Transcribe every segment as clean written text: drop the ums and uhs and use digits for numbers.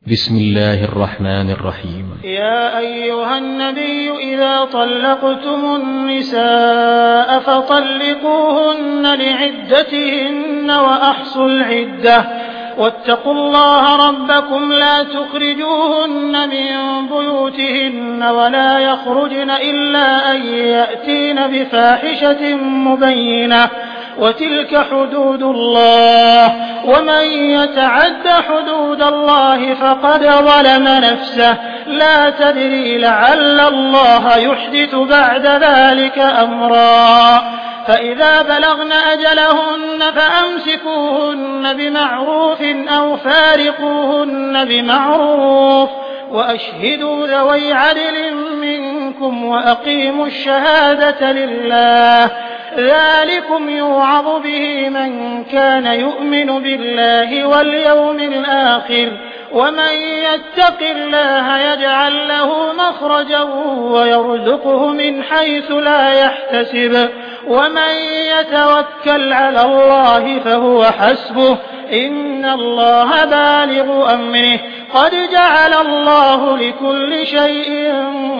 بسم الله الرحمن الرحيم. يا أيها النبي إذا طلقتم النساء فطلقوهن لعدتهن وأحصوا العدة واتقوا الله ربكم لا تخرجوهن من بيوتهن ولا يخرجن إلا أن يأتين بفاحشة مبينة وتلك حدود الله ومن يتعد حدود الله فقد ظلم نفسه لا تدري لعل الله يحدث بعد ذلك أمرا فإذا بلغن أجلهن فأمسكوهن بمعروف أو فارقوهن بمعروف وأشهدوا ذوي عدل منكم وأقيموا الشهادة لله ذلكم يوعظ به من كان يؤمن بالله واليوم الآخر ومن يتق الله يجعل له مخرجا ويرزقه من حيث لا يحتسب ومن يتوكل على الله فهو حسبه إن الله بالغ أمره قد جعل الله لكل شيء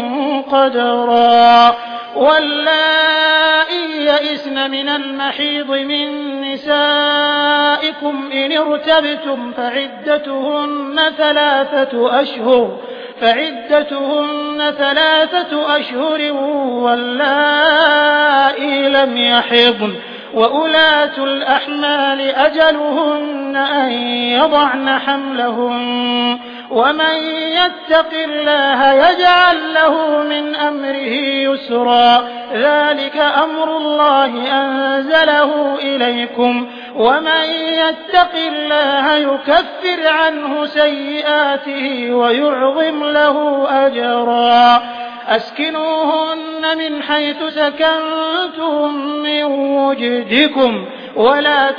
قدرا واللائي يئسن من المحيض من نسائكم إن ارتبتم فعدتهن 3 أشهر واللائي لم يحضن وأولاة الأحمال أجلهن أن يضعن حملهن ومن يتق الله يجعل له من أمره يسرا ذلك أمر الله أنزله إليكم ومن يتق الله يكفر عنه سيئاته ويعظم له أجرا أسكنوهن من حيث سكنتم من وجدكم ولا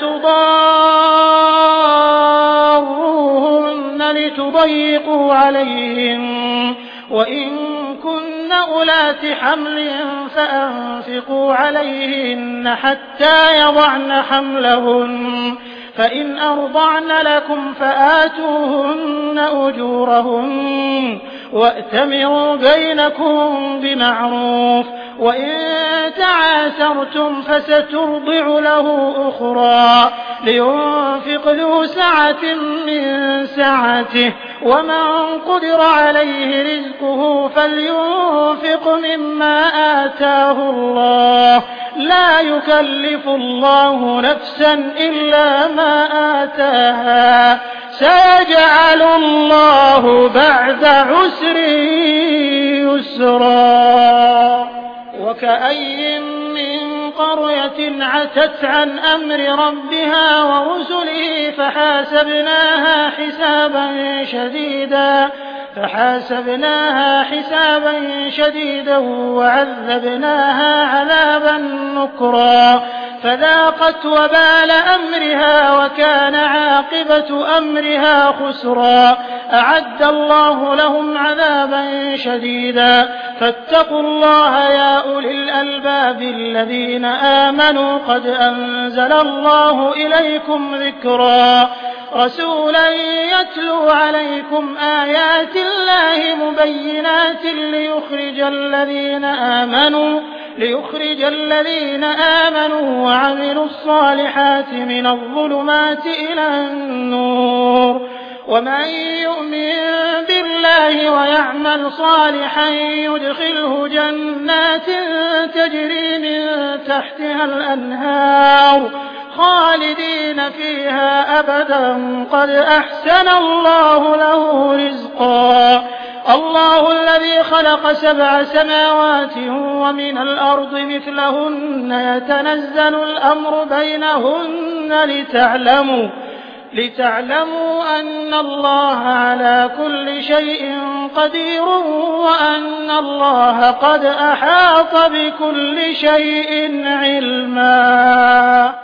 تضاروهن لتضيقوا عليهن وإن كن أولات حمل فأنفقوا عليهن حتى يضعن حملهن فإن أرضعن لكم فآتوهن أجورهن وأتمروا بينكم بمعروف وإن تعاسرتم فسترضع له أخرى لينفق ذو سعة من سعته ومن قدر عليه رزقه فلينفق مما آتاه الله لا يكلف الله نفسا إلا ما آتاها سيجعل الله بعد عسر يسرا وكأي من قرية عتت عن أمر ربها ورسله فحاسبناها حسابا شديدا وعذبناها عذابا نكرا فذاقت وبال أمرها وكان عاقبة أمرها خسرا أعد الله لهم عذابا شديدا فاتقوا الله يا أولي الألباب الذين آمنوا قد أنزل الله إليكم ذكرا رسولا يتلو عليكم آيات الله مبينات ليخرج الذين آمنوا وعملوا الصالحات من الظلمات إلى النور ومن يؤمن بالله ويعمل صالحا يدخله جنات تجري من تحتها الأنهار خالدين فيها أبدا قد أحسن الله له رزقا الله الذي خلق 7 سماوات ومن الأرض مثلهن يتنزل الأمر بينهن لتعلموا أن الله على كل شيء قدير وأن الله قد أحاط بكل شيء علما